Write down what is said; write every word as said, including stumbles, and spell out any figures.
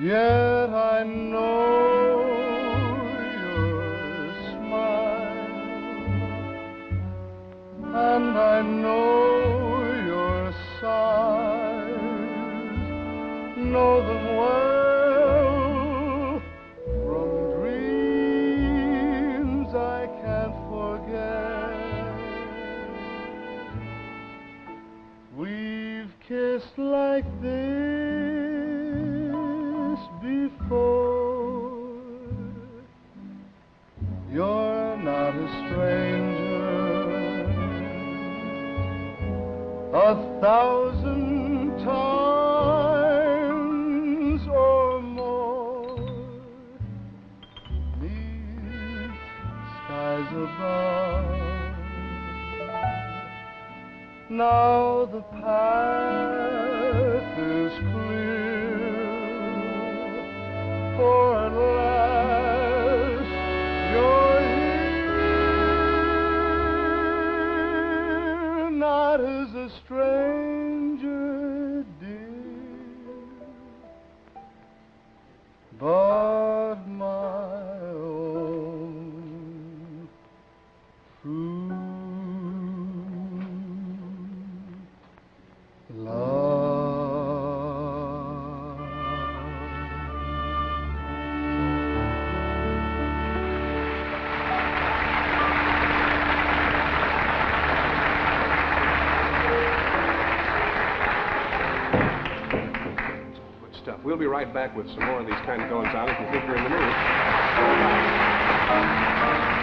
Yet I know your smile, and I know your sighs, know them well from dreams I can't forget. We've kissed like this before. You're not a stranger. A thousand times or more, neath skies above. Now the path is clear, for at last you're here, not as a stranger, dear, but my own true love. Good stuff. We'll be right back with some more of these kind of goings on if you think you're in the mood.